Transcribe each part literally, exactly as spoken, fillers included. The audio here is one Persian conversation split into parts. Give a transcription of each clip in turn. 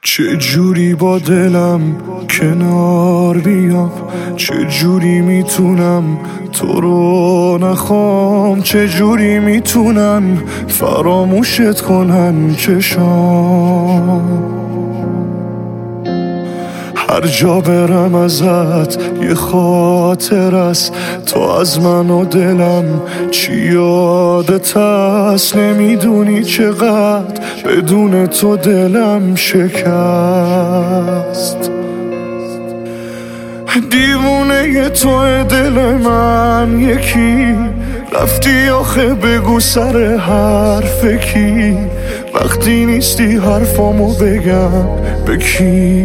چه جوری با دلم کنار بیام، چه جوری میتونم تو رو نخوام، چه جوری میتونن فراموشت کنن چشام. هر جا برم ازت یه خاطر است، تو از من و دلم چی یادت هست. نمیدونی چقدر بدون تو دلم شکست. دیوونه تو دل من یکی، رفتی آخه بگو سر حرف کی. وقتی نیستی حرفامو بگم به کی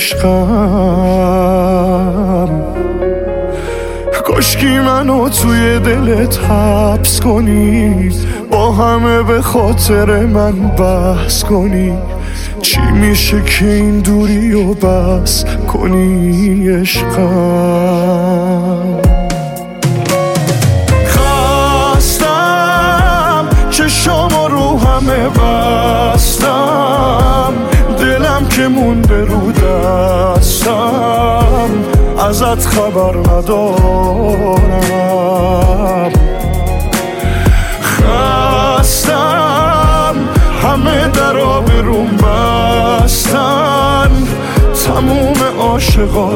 عشقم. کاشکی منو توی دلت حبس کنی، با همه به خاطر من بحث کنی. چی میشه که این دوری و بس کنی عشقم. خستم چشام رو همه بستم، دلم که مونده رو دستم، ازت خبر ندارم. خستم همه درا بروم بستن، تموم عاشقا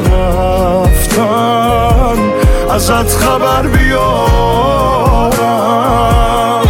رفتن، ازت خبر بیارم.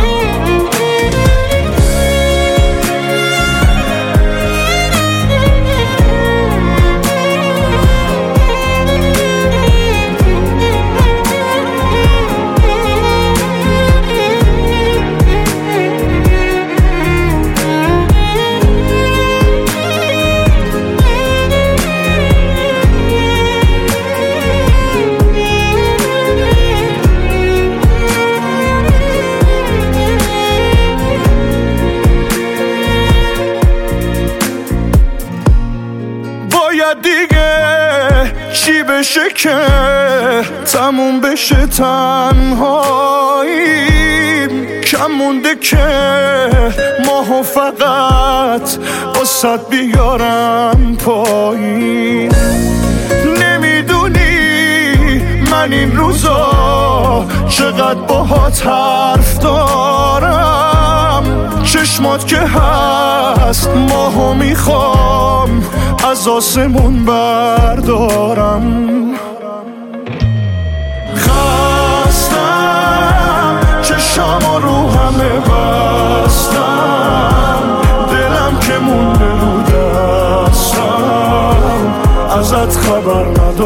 دیگه چی بشه که تموم بشه تنهاییم؟ کم مونده که ماهو فقط واسه بیارم پایین. نمیدونی من این روزا چقدر باهات حرف دارم. چشمات که هست ماهو میخوام از آسمون بردارم. خستم چشام رو همه بستم، دلم که مونده رو دستم، ازت خبر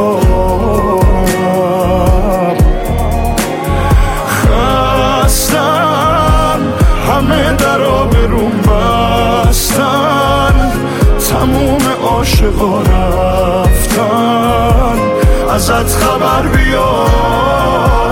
ندارم. خستم همه درا بروم بستن، تموم عاشقا رفتن، ازت خبر بیار.